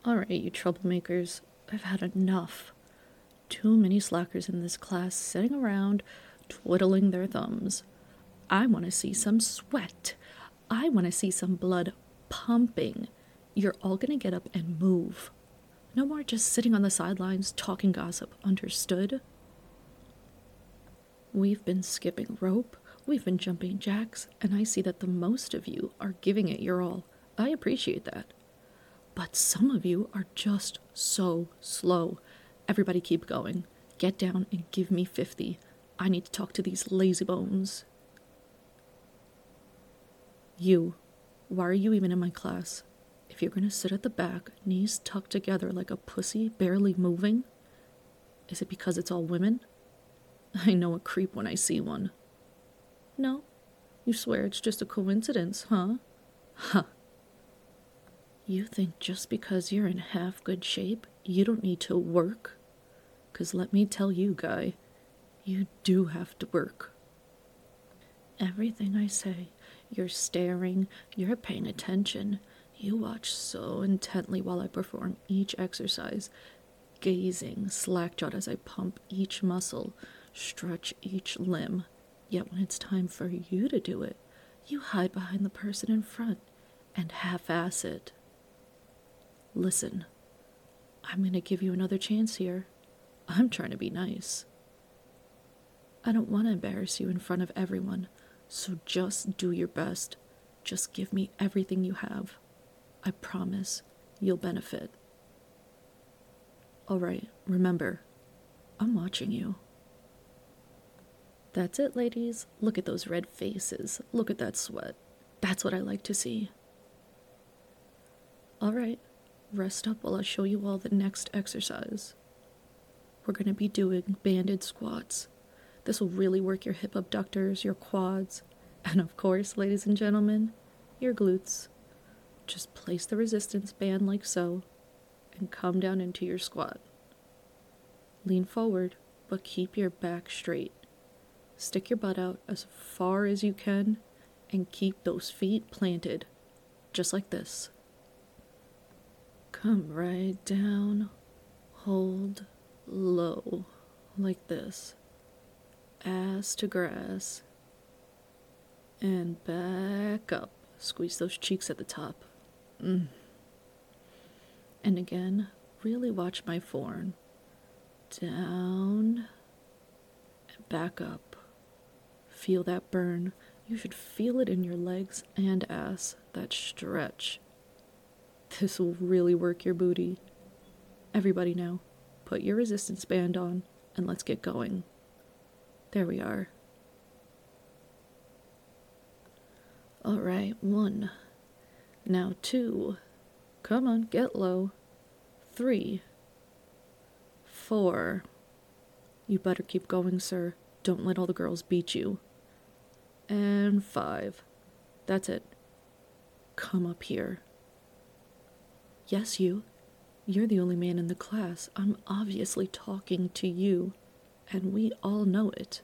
Alright, you troublemakers, I've had enough. Too many slackers in this class sitting around, twiddling their thumbs. I want to see some sweat. I want to see some blood pumping. You're all going to get up and move. No more just sitting on the sidelines talking gossip, understood? We've been skipping rope, we've been jumping jacks, and I see that the most of you are giving it your all. I appreciate that. But some of you are just so slow. Everybody keep going. Get down and give me 50. I need to talk to these lazy bones. You, why are you even in my class? If you're gonna sit at the back, knees tucked together like a pussy barely moving, is it because it's all women? I know a creep when I see one. No? You swear it's just a coincidence, huh? Huh. You think just because you're in half good shape, you don't need to work? 'Cause let me tell you, guy, you do have to work. Everything I say, you're staring, you're paying attention. You watch so intently while I perform each exercise, gazing, slack-jawed as I pump each muscle, stretch each limb. Yet when it's time for you to do it, you hide behind the person in front and half-ass it. Listen, I'm going to give you another chance here. I'm trying to be nice. I don't want to embarrass you in front of everyone, so just do your best. Just give me everything you have. I promise you'll benefit. All right, remember, I'm watching you. That's it, ladies. Look at those red faces. Look at that sweat. That's what I like to see. All right, rest up while I show you all the next exercise. We're going to be doing banded squats. This will really work your hip abductors, your quads, and of course, ladies and gentlemen, your glutes. Just place the resistance band like so, and come down into your squat. Lean forward, but keep your back straight. Stick your butt out as far as you can, and keep those feet planted, just like this. Come right down, hold low, like this. Ass to grass, and back up. Squeeze those cheeks at the top. And again, really watch my form. Down and back up. Feel that burn. You should feel it in your legs and ass, that stretch. This will really work your booty. Everybody now, put your resistance band on and let's get going. There we are. All right, 1. Now 2. Come on, get low. 3. 4. You better keep going, sir. Don't let all the girls beat you. And 5. That's it. Come up here. Yes, you. You're the only man in the class. I'm obviously talking to you, and we all know it.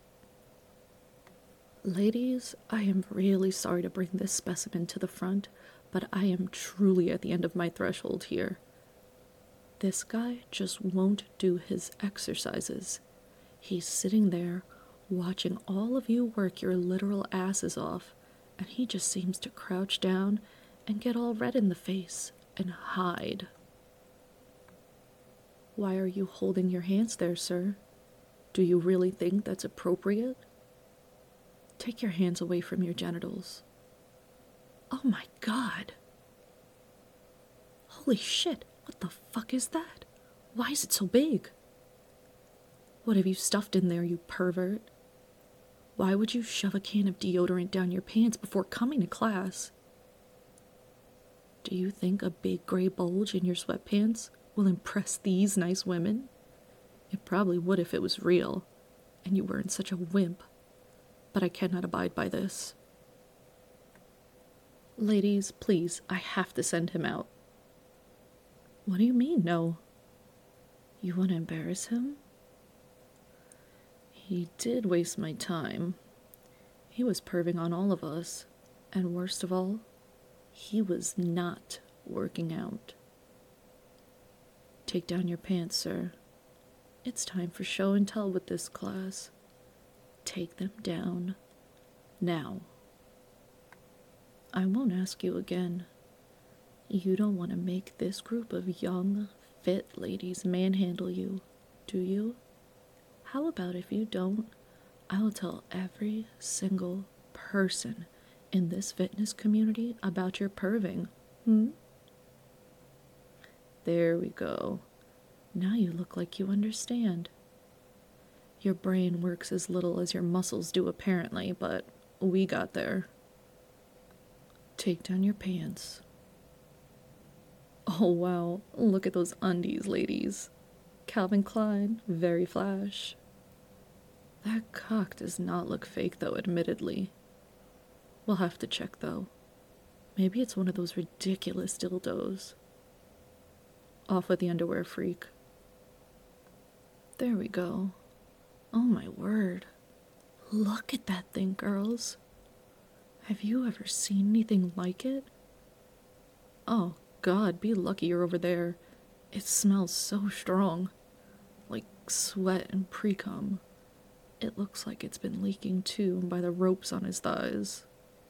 Ladies, I am really sorry to bring this specimen to the front, but I am truly at the end of my threshold here. This guy just won't do his exercises. He's sitting there, watching all of you work your literal asses off, and he just seems to crouch down and get all red in the face and hide. Why are you holding your hands there, sir? Do you really think that's appropriate? Take your hands away from your genitals. Oh my God. Holy shit, what the fuck is that? Why is it so big? What have you stuffed in there, you pervert? Why would you shove a can of deodorant down your pants before coming to class? Do you think a big gray bulge in your sweatpants will impress these nice women? It probably would if it was real, and you weren't such a wimp. But I cannot abide by this. Ladies, please, I have to send him out. What do you mean, no? You want to embarrass him? He did waste my time. He was perving on all of us, and worst of all, he was not working out. Take down your pants, sir. It's time for show and tell with this class. Take them down. Now. I won't ask you again. You don't want to make this group of young, fit ladies manhandle you, do you? How about if you don't, I'll tell every single person in this fitness community about your perving, There we go. Now you look like you understand. Your brain works as little as your muscles do apparently, but we got there. Take down your pants. Oh wow, look at those undies, ladies. Calvin Klein, very flash. That cock does not look fake though, admittedly. We'll have to check though. Maybe it's one of those ridiculous dildos. Off with the underwear, freak. There we go. Oh my word. Look at that thing, girls. Have you ever seen anything like it? Oh God, be lucky you're over there. It smells so strong. Like sweat and pre-cum. It looks like it's been leaking too by the ropes on his thighs.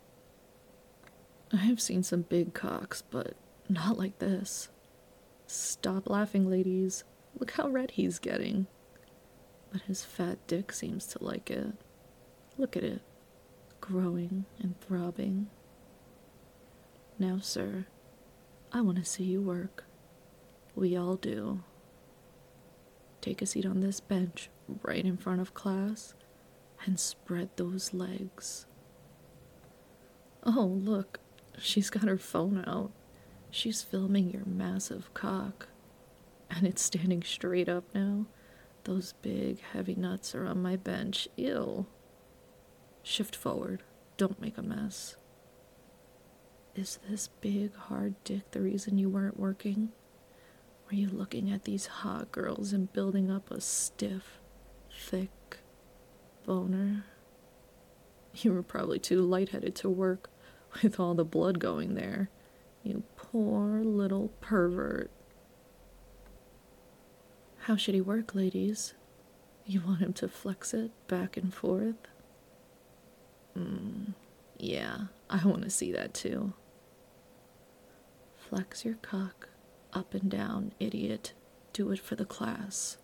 I have seen some big cocks, but not like this. Stop laughing, ladies. Look how red he's getting. But his fat dick seems to like it. Look at it. Growing and throbbing. Now, sir, I want to see you work. We all do. Take a seat on this bench right in front of class and spread those legs. Oh, look, she's got her phone out. She's filming your massive cock. And it's standing straight up now. Those big, heavy nuts are on my bench. Ew. Shift forward. Don't make a mess. Is this big, hard dick the reason you weren't working? Were you looking at these hot girls and building up a stiff, thick boner? You were probably too lightheaded to work with all the blood going there. You poor little pervert. How should he work, ladies? You want him to flex it back and forth? Yeah, I want to see that too. Flex your cock up and down, idiot. Do it for the class.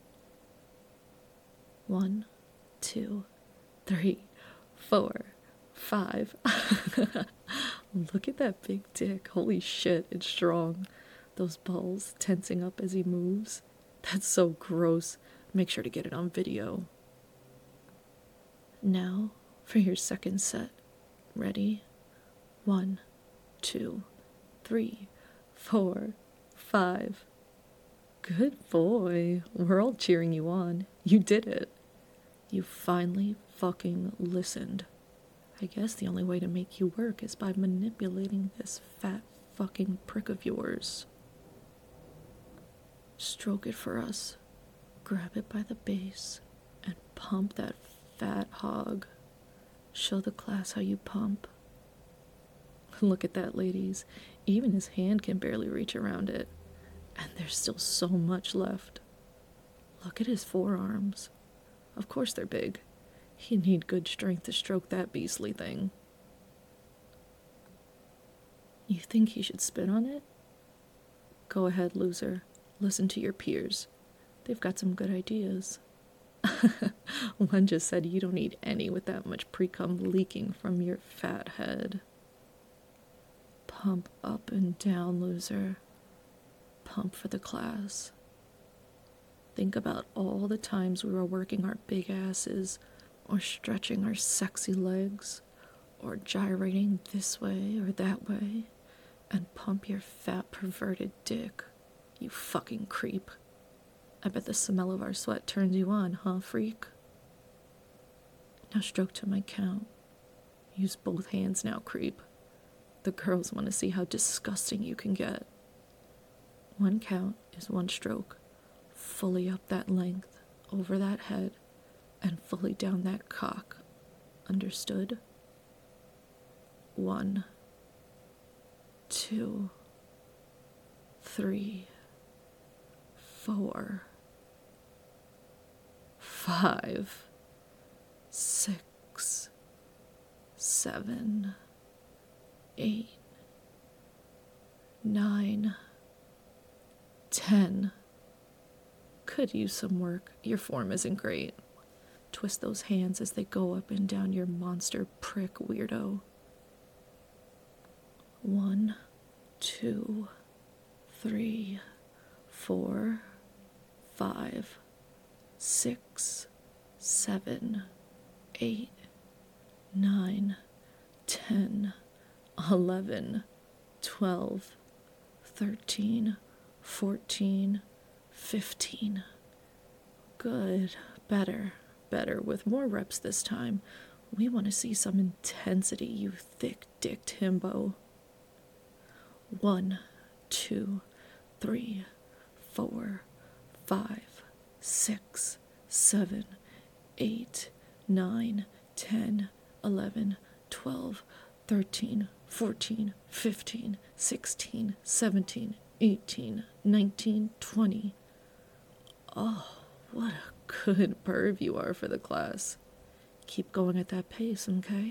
1, 2, 3, 4, 5. Look at that big dick. Holy shit, it's strong. Those balls tensing up as he moves. That's so gross. Make sure to get it on video. Now for your second set. Ready? 1, 2, 3, 4, 5. Good boy. We're all cheering you on. You did it. You finally fucking listened. I guess the only way to make you work is by manipulating this fat fucking prick of yours. Stroke it for us. Grab it by the base and pump that fat hog. Show the class how you pump. Look at that, ladies. Even his hand can barely reach around it. And there's still so much left. Look at his forearms. Of course they're big. He'd need good strength to stroke that beastly thing. You think he should spit on it? Go ahead, loser. Listen to your peers. They've got some good ideas. One just said you don't need any with that much pre-cum leaking from your fat head. Pump up and down, loser. Pump for the class. Think about all the times we were working our big asses, or stretching our sexy legs, or gyrating this way or that way, and pump your fat perverted dick, you fucking creep. I bet the smell of our sweat turns you on, huh, freak? Now stroke to my count. Use both hands now, creep. The girls want to see how disgusting you can get. 1 count is 1 stroke. Fully up that length, over that head, and fully down that cock. Understood? 1, 2, 3, 4, 5, 6, 7, 8, 9, 10. Could use some work. Your form isn't great. Twist those hands as they go up and down your monster prick weirdo. 1, 2, 3, 4, 5, 6, 7, 8, 9, 10, 11, 12, 13, 14, 15. Good. Better. With more reps this time. We want to see some intensity, you thick-dicked himbo. 1, 2, 3, 4, 5, 6, 7, 8, 9, 10, 11, 12, 13, 14, 15, 16, 17, 18, 19, 20. Oh, what a good perv you are for the class. Keep going at that pace, okay?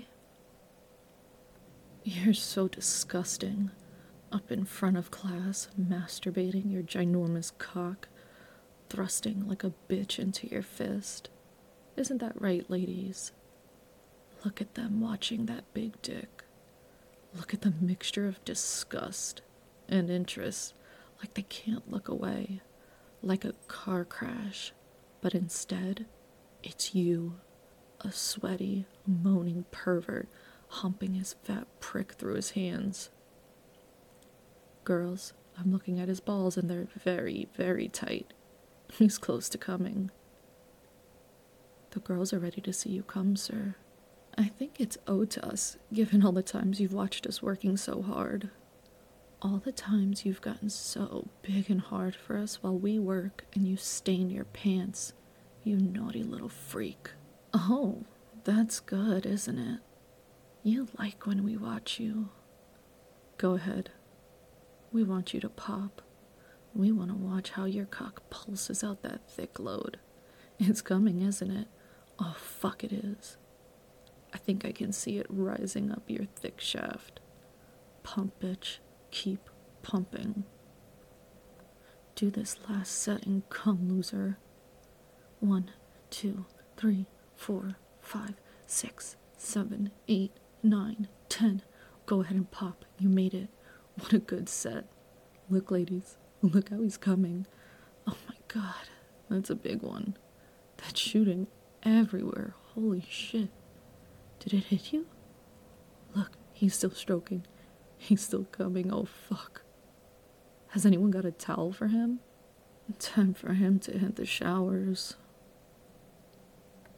You're so disgusting. Up in front of class, masturbating your ginormous cock, thrusting like a bitch into your fist. Isn't that right, ladies? Look at them watching that big dick. Look at the mixture of disgust and interest, like they can't look away, like a car crash. But instead, it's you, a sweaty, moaning pervert, humping his fat prick through his hands. Girls, I'm looking at his balls and they're very, very tight. He's close to coming. The girls are ready to see you come, sir. I think it's owed to us, given all the times you've watched us working so hard. All the times you've gotten so big and hard for us while we work and you stain your pants, you naughty little freak. Oh, that's good, isn't it? You like when we watch you. Go ahead. We want you to pop. We want to watch how your cock pulses out that thick load. It's coming, isn't it? Oh, fuck, it is. I think I can see it rising up your thick shaft. Pump, bitch. Keep pumping. Do this last set and come, loser. 1, 2, 3, 4, 5, 6, 7, 8, 9, 10. Go ahead and pop. You made it. What a good set. Look, ladies. Look how he's coming. Oh my god. That's a big one. That's shooting everywhere. Holy shit. Did it hit you? Look, he's still stroking. He's still coming. Oh fuck. Has anyone got a towel for him? Time for him to hit the showers.